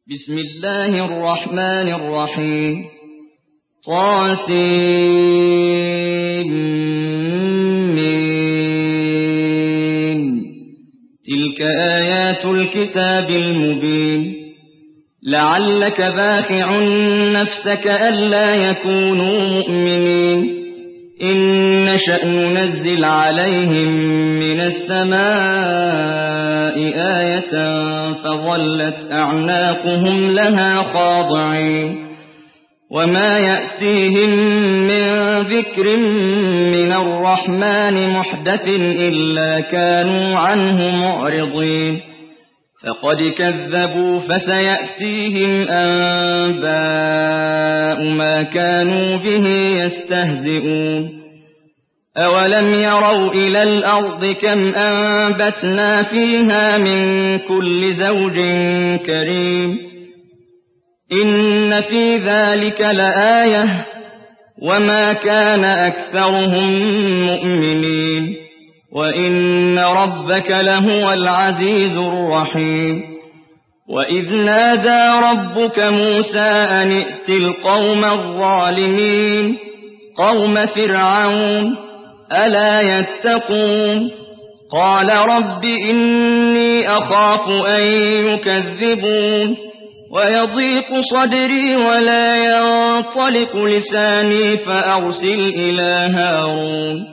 بسم الله الرحمن الرحيم طاسم تلك آيات الكتاب المبين لعلك باخع نفسك ألا يكونوا مؤمنين إن نشأ ننزل عليهم من السماء آية فظلت أعناقهم لها خاضعين وما يأتيهم من ذكر من الرحمن محدث إلا كانوا عنه معرضين فقد كذبوا فسيأتيهم أنباء ما كانوا به يستهزئون أولم يروا إلى الأرض كم أنبتنا فيها من كل زوج كريم إن في ذلك لآية وما كان أكثرهم مؤمنين وإن ربك لهو العزيز الرحيم وإذ نادى ربك موسى أن ائت القوم الظالمين قوم فرعون ألا يتقون قال رب إني أخاف أن يكذبون ويضيق صدري ولا ينطلق لساني فأرسل إلى هارون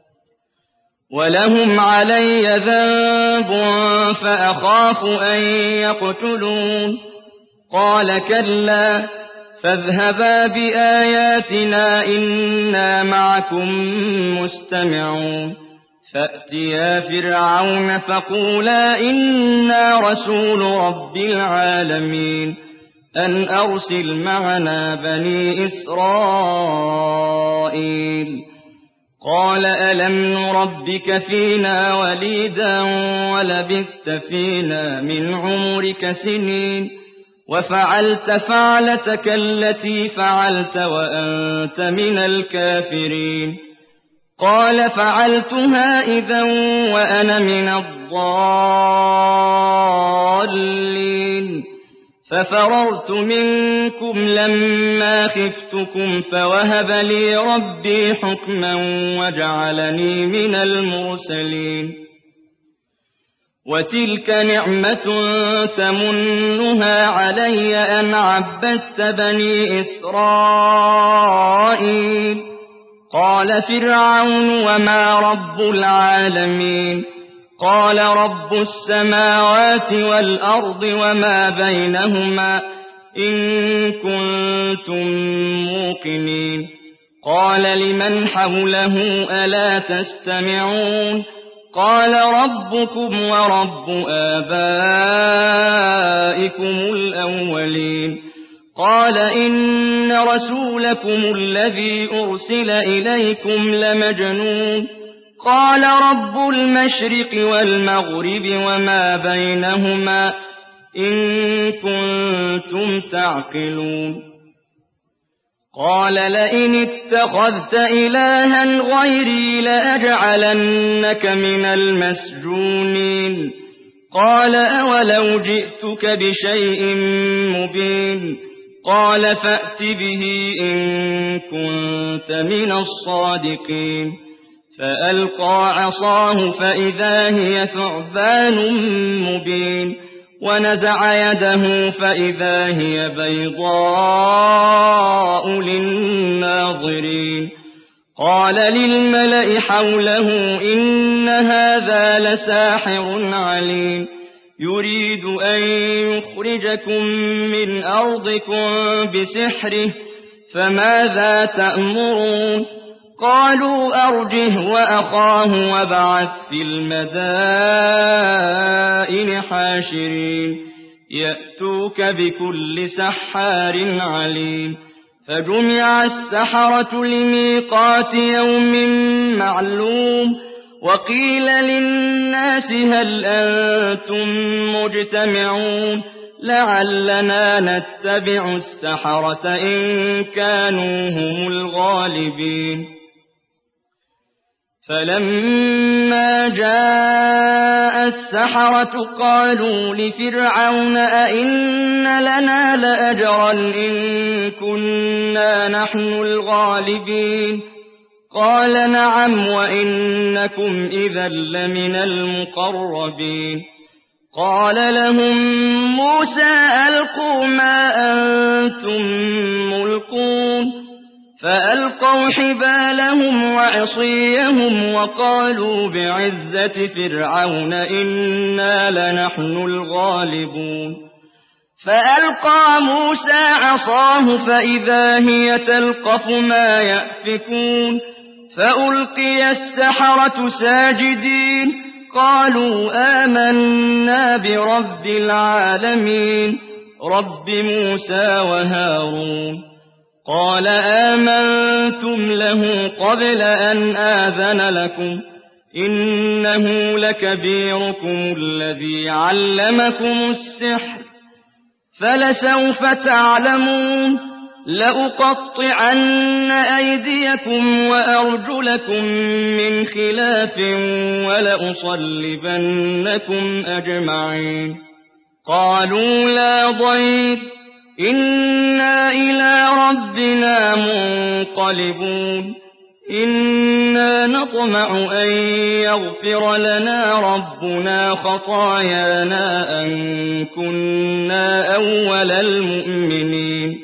ولهم علي ذنب فأخاف أن يقتلون قال كلا فاذهبا بآياتنا إنا معكم مستمعون فأتيا فرعون فقولا إنا رسول رب العالمين أن أرسل معنا بني إسرائيل قال ألم نربك فينا وليدا ولبثت فينا من عمرك سنين وفعلت فعلتك التي فعلت وأنت من الكافرين قال فعلتها إذا وأنا من الضالين ففررت منكم لما خفتكم فوهب لي ربي حكما وجعلني من المرسلين وتلك نعمة تمنها علي أن عبدت بني إسرائيل قال فرعون وما رب العالمين قال رب السماوات والأرض وما بينهما إن كنتم موقنين قال لمن حوله ألا تستمعون قال ربكم ورب آبائكم الأولين قال إن رسولكم الذي أرسل إليكم لمجنون قال رب المشرق والمغرب وما بينهما إن كنتم تعقلون قال لئن اتخذت إلها غيري لأجعلنك من المسجونين قال أولو جئتك بشيء مبين قال فأت به إن كنت من الصادقين فألقى عصاه فإذا هي ثعبان مبين ونزع يده فإذا هي بيضاء للناظرين قال للملأ حوله إن هذا لساحر عليم يريد أن يخرجكم من أرضكم بسحره فماذا تأمرون قالوا أرجه وأخاه وابعث في المدائن حاشرين يأتوك بكل سحار عليم فجمع السحرة لميقات يوم معلوم وقيل للناس هل أنتم مجتمعون لعلنا نتبع السحرة إن كانوا هم الغالبين فلما جاء السحرة قالوا لفرعون أئن لنا لنا لأجرا إن كنا نحن الغالبين قال نعم وإنكم إذا لمن المقربين قال لهم موسى ألقوا ما أنتم ملقون فألقوا حبالهم وعصيهم وقالوا بعزة فرعون إنا لنحن الغالبون فألقى موسى عصاه فإذا هي تلقف ما يأفكون فألقي السحرة ساجدين قالوا آمنا برب العالمين رب موسى وهارون قال آمنتم له قبل أن آذن لكم إنه لكبيركم الذي علمكم السحر فلسوف تعلمون لأقطعن أيديكم وأرجلكم من خلاف ولأصلبنكم أجمعين قالوا لا ضير إنا إلى ربنا منقلبون إنا نطمع أن يغفر لنا ربنا خطايانا أن كنا أول المؤمنين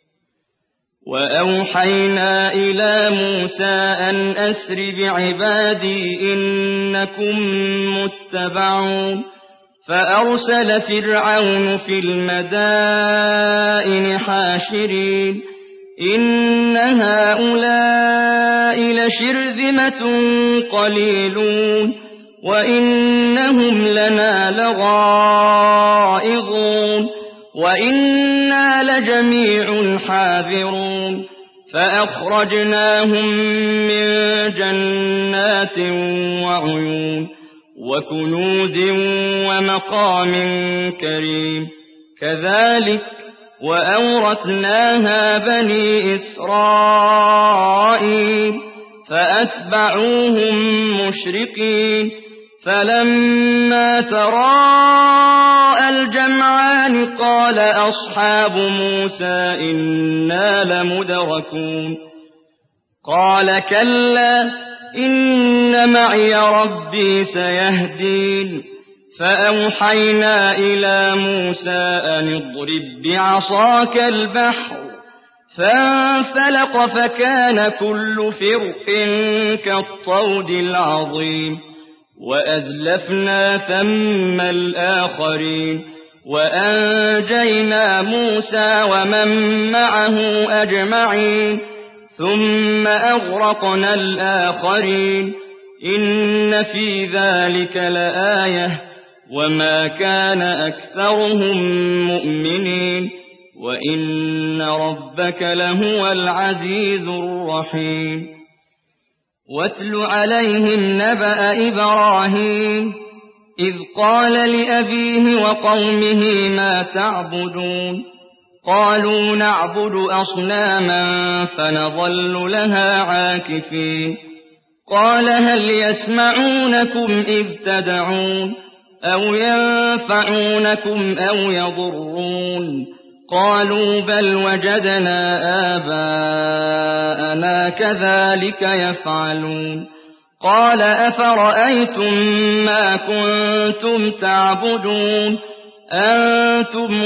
وأوحينا إلى موسى أن أسر بعبادي إنكم متبعون فأرسل فرعون في المدائن حاشرين إن هؤلاء لشرذمة قليلون وإنهم لنا لغائظون وإنا لجميع حاذرون فأخرجناهم من جنات وعيون وكنوز ومقام كريم كذلك وأورثناها بني إسرائيل فأتبعوهم مشرقين فلما تراءى الجمعان قال أصحاب موسى إنا لمدركون قال كلا إن معي ربي سيهدين فأوحينا إلى موسى أن اضرب بعصاك البحر فانفلق فكان كل فرق كالطود العظيم وأزلفنا ثم الآخرين وأنجينا موسى ومن معه أجمعين ثم أغرقنا الآخرين إن في ذلك لآية وما كان أكثرهم مؤمنين وإن ربك لهو العزيز الرحيم واتل عليهم نبأ إبراهيم إذ قال لأبيه وقومه ما تعبدون قالوا نعبد أصناما فنظل لها عاكفين قال هل يسمعونكم إذ تدعون أو ينفعونكم أو يضرون قالوا بل وجدنا آباءنا كذلك يفعلون قال أفرأيتم ما كنتم تعبدون أنتم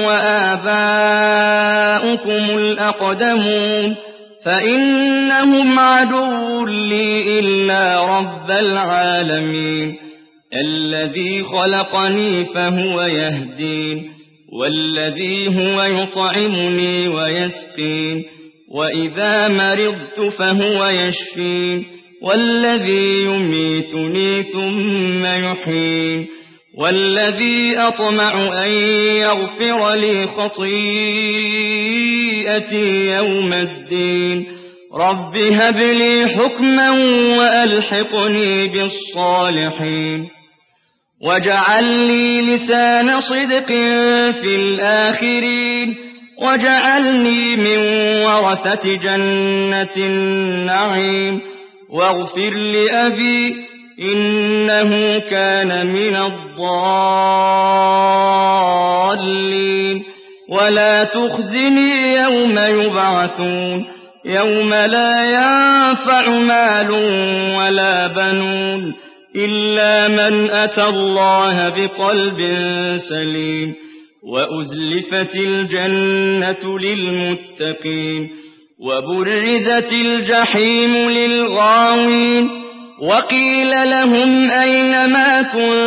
وآباؤكم الأقدمون فإنهم عدو لي إلا رب العالمين الذي خلقني فهو يهدين والذي هو يطعمني ويسقين وإذا مرضت فهو يشفين والذي يميتني ثم يحيين والذي أطمع أن يغفر لي خطيئتي يوم الدين رب هب لي حكما وألحقني بالصالحين واجعل لي لسان صدق في الآخرين واجعلني من ورثة جنة النعيم واغفر لأبي إنه كان من الضالين ولا تخزني يوم يبعثون يوم لا ينفع مال ولا بنون إلا من أتى الله بقلب سليم وأزلفت الجنة للمتقين وبرزت الجحيم للغاوين وقيل لهم أينما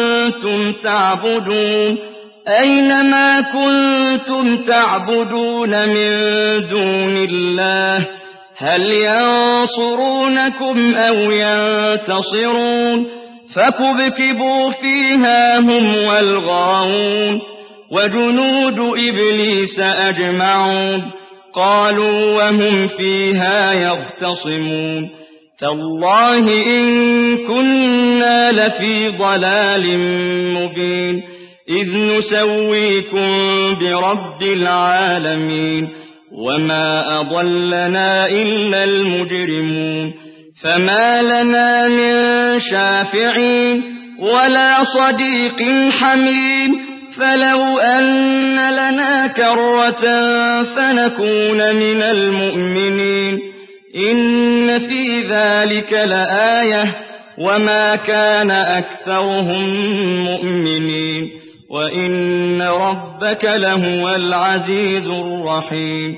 كنتم تعبدون من دون الله هل ينصرونكم أو ينتصرون فكبكبوا فيها هم والغاوون وجنود إبليس أجمعون قالوا وهم فيها يختصمون تالله إن كنا لفي ضلال مبين إذ نسويكم برب العالمين وما أضلنا إلا المجرمون فما لنا من شافعين ولا صديق حميم فلو أن لنا كرة فنكون من المؤمنين إن في ذلك لآية وما كان أكثرهم مؤمنين وإن ربك لهو العزيز الرحيم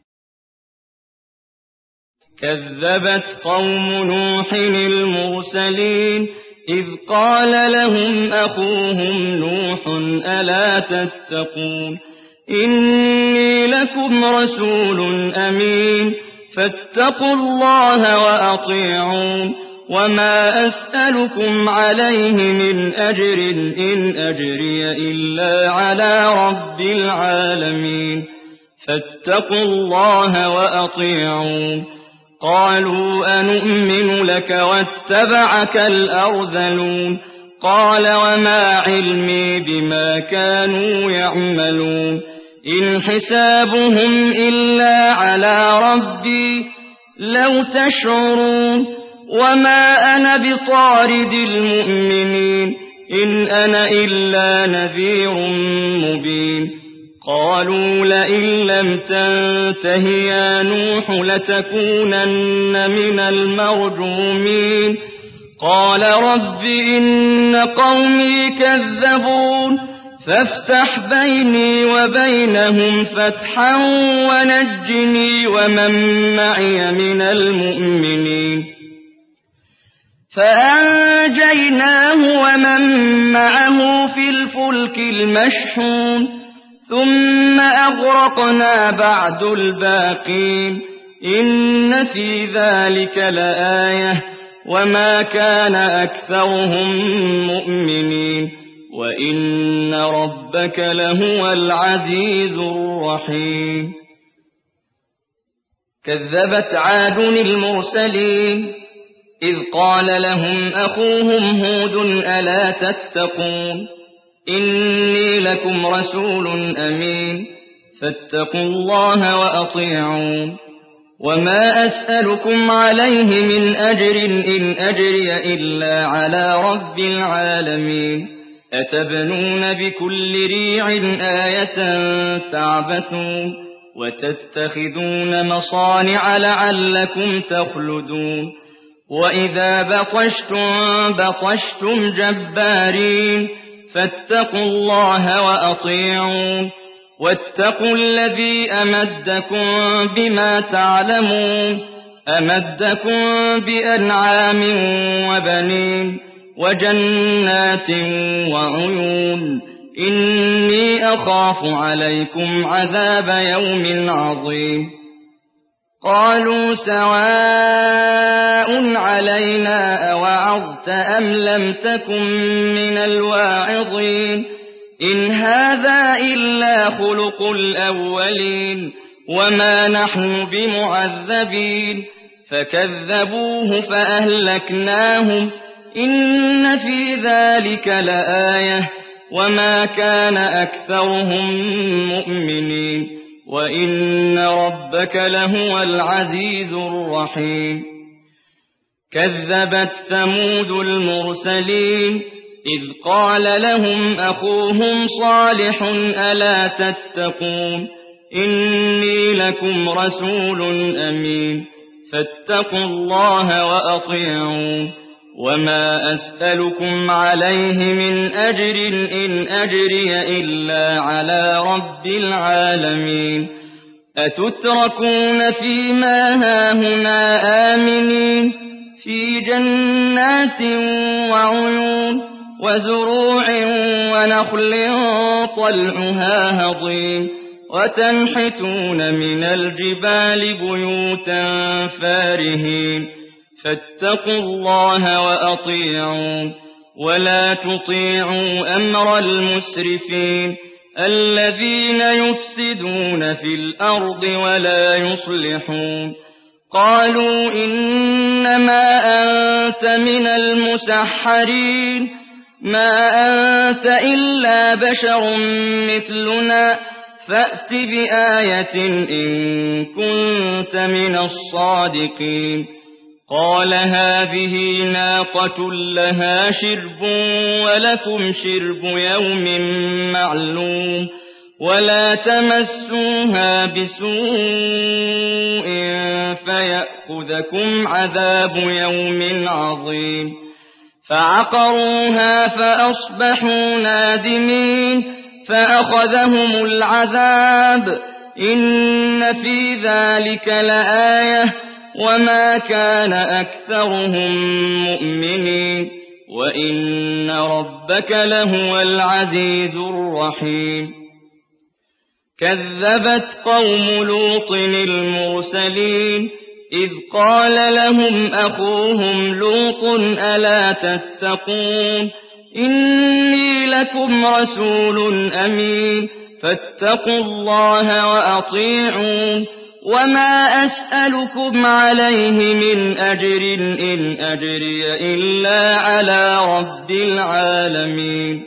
كذبت قوم نوح المرسلين إذ قال لهم أخوهم نوح ألا تتقون إني لكم رسول أمين فاتقوا الله وأطيعون وما أسألكم عليه من أجر إن أجري إلا على رب العالمين فاتقوا الله وأطيعون قالوا أنؤمن لك واتبعك الأرذلون قال وما علمي بما كانوا يعملون إن حسابهم إلا على ربي لو تشعرون وما أنا بطارد المؤمنين إن أنا إلا نذير مبين قالوا لئن لم تنته يا نوح لتكونن من المرجومين قال رب إن قومي كذبون فافتح بيني وبينهم فتحا ونجني ومن معي من المؤمنين فأنجيناه ومن معه في الفلك المشحون ثم أغرقنا بعد الباقين إن في ذلك لآية وما كان أكثرهم مؤمنين وإن ربك لهو العزيز الرحيم كذبت عاد المرسلين إذ قال لهم أخوهم هود ألا تتقون إني لكم رسول أمين فاتقوا الله وأطيعون وما أسألكم عليه من أجر إن أجري إلا على رب العالمين أتبنون بكل ريع آية تعبثون وتتخذون مصانع لعلكم تخلدون وإذا بطشتم جبارين فاتقوا الله وأطيعون واتقوا الذي أمدكم بما تعلمون أمدكم بأنعام وبنين وجنات وعيون إني أخاف عليكم عذاب يوم عظيم قالوا سواء علينا أوعظت أم لم تكن من الواعظين إن هذا إلا خلق الأولين وما نحن بمعذبين فكذبوه فأهلكناهم إن في ذلك لآية وما كان أكثرهم مؤمنين وإن ربك لهو العزيز الرحيم كذبت ثمود المرسلين إذ قال لهم أخوهم صالح ألا تتقون إني لكم رسول أمين فاتقوا الله وأطيعون وما أسألكم عليه من أجر إن أجري إلا على رب العالمين أتتركون فيما هاهنا آمنين في جنات وعيون وزروع ونخل طلعها هضيم وتنحتون من الجبال بيوتا فارهين فاتقوا الله وأطيعون ولا تطيعوا أمر المسرفين الذين يفسدون في الأرض ولا يصلحون قالوا إنما أنت من المسحرين ما أنت إلا بشر مثلنا فأت بآية إن كنت من الصادقين قال هذه ناقة لها شرب ولكم شرب يوم معلوم ولا تمسوها بسوء فيأخذكم عذاب يوم عظيم فعقروها فأصبحوا نادمين فأخذهم العذاب إن في ذلك لآية وما كان أكثرهم مؤمنين وإن ربك لهو العزيز الرحيم كذبت قوم لوط المرسلين إذ قال لهم أخوهم لوط ألا تتقون إني لكم رسول أمين فاتقوا الله وأطيعون وما أسألكم عليه من أجر إن أجري إلا على رب العالمين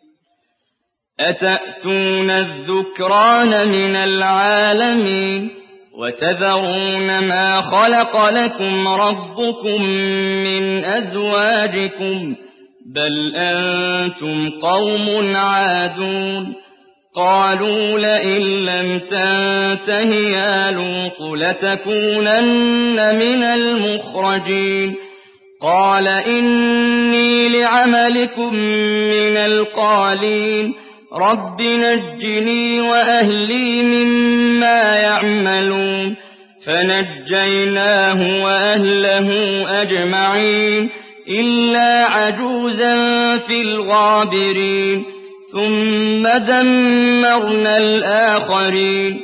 أتأتون الذكران من العالمين وتذرون ما خلق لكم ربكم من أزواجكم بل أنتم قوم عادون قالوا لئن لم تنته يا لوط لتكونن من المخرجين قال إني لعملكم من القالين رب نجني وأهلي مما يعملون فنجيناه وأهله أجمعين إلا عجوزا في الغابرين ثم دمرنا الآخرين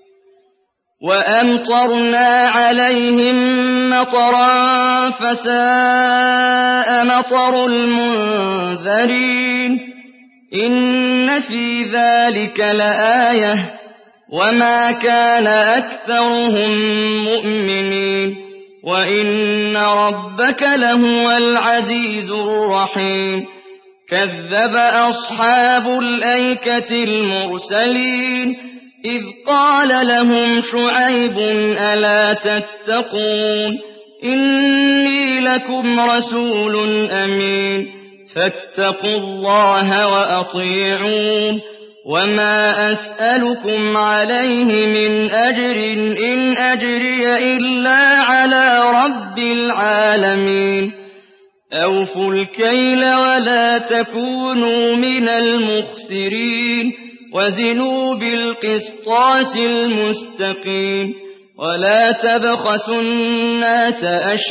وأمطرنا عليهم مطرا فساء مطر المنذرين إن في ذلك لآية وما كان أكثرهم مؤمنين وإن ربك لهو العزيز الرحيم كذب أصحاب الأيكة المرسلين إذ قال لهم شعيب ألا تتقون إني لكم رسول أمين فاتقوا الله وأطيعون وما أسألكم عليه من أجر إن أجري إلا على رب العالمين أوفوا الكيل ولا تكونوا من المخسرين وزنوا بالقسطاس المستقيم ولا تبخسوا الناس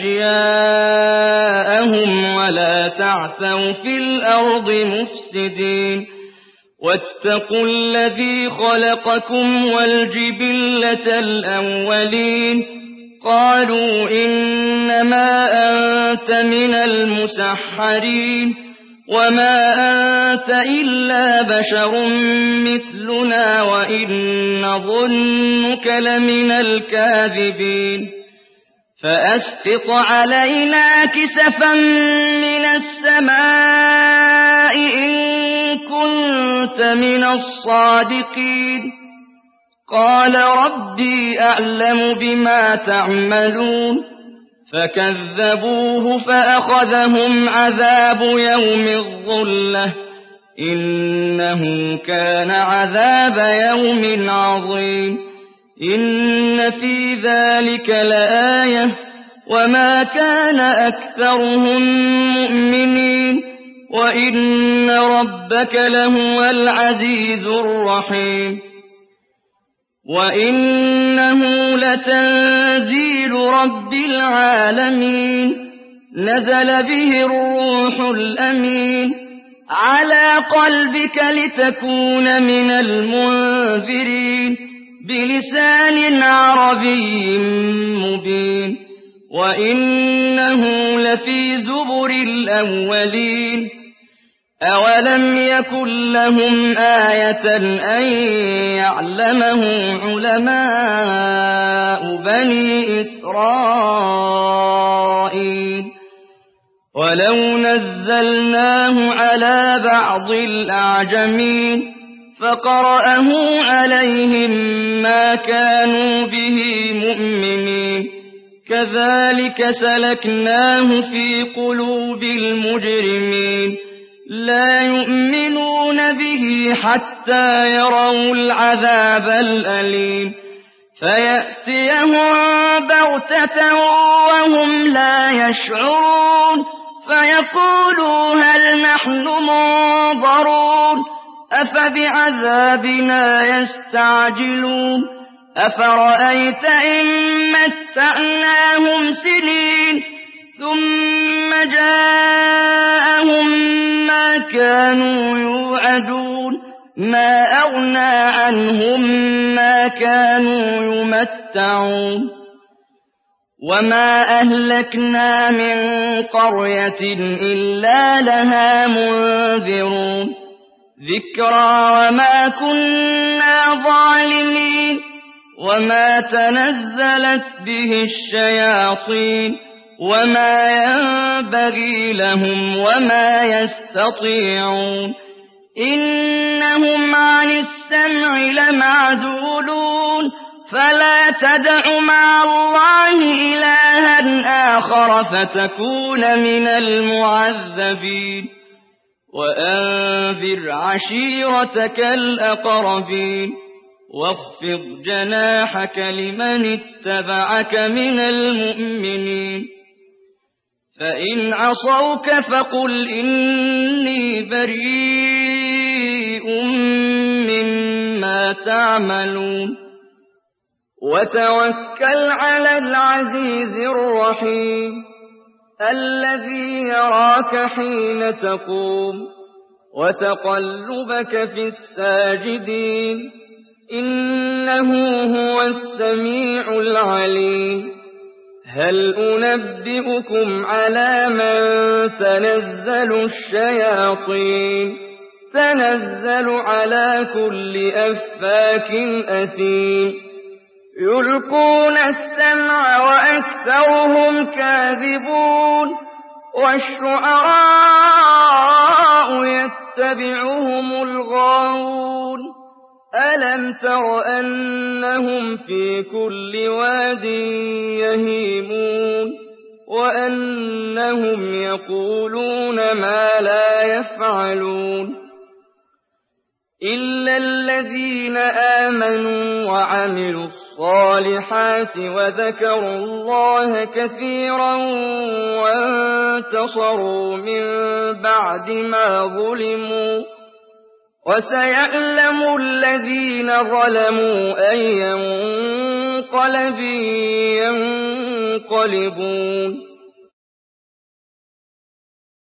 أشياءهم ولا تعثوا في الأرض مفسدين واتقوا الذي خلقكم والجبلة الأولين قالوا إنما أنت من المسحرين وما أنت إلا بشر مثلنا وإن نظنك لمن الكاذبين فأسقط علينا كسفا من السماء إن كنت من الصادقين قال ربي أعلم بما تعملون فكذبوه فأخذهم عذاب يوم الظلة إنه كان عذاب يوم عظيم إن في ذلك لآية وما كان أكثرهم مؤمنين وإن ربك لهو العزيز الرحيم وإنه لتنزيل رب العالمين نزل به الروح الأمين على قلبك لتكون من المنذرين بلسان عربي مبين وإنه لفي زبر الأولين أولم يكن لهم آية أن يعلمه علماء بني إسرائيل ولو نزلناه على بعض الأعجمين فقرأه عليهم ما كانوا به مؤمنين كذلك سلكناه في قلوب المجرمين لا يؤمنون به حتى يروا العذاب الأليم فيأتيهم بغتة وهم لا يشعرون فيقولوا هل نحن منظرون أفبعذابنا يستعجلون أفرأيت إن متعناهم سنين ثم جاءهم ما كانوا يوعدون ما أغنى عنهم ما كانوا يمتعون وما أهلكنا من قرية إلا لها منذرون ذكرى وما كنا ظالمين وما تنزلت به الشياطين وما ينبغي لهم وما يستطيعون إنهم عن السمع لمعزولون فلا تدع مع الله إلها آخر فتكون من المعذبين وأنذر عشيرتك الأقربين واخفض جناحك لمن اتبعك من المؤمنين فإن عصوك فقل إني بريء مما تعملون وتوكل على العزيز الرحيم الذي يراك حين تقوم وتقلبك في الساجدين إنه هو السميع العليم هل أنبئكم على من تنزل الشياطين تنزل على كل أفاك أثيم يلقون السمع وأكثرهم كاذبون والشعراء يتبعهم الغاوون ألم تر أنهم في كل واد يهيمون وأنهم يقولون ما لا يفعلون إلا الذين آمنوا وعملوا الصالحات وذكروا الله كثيرا وانتصروا من بعد ما ظلموا وسيعلم الذين ظلموا أي منقلب ينقلبون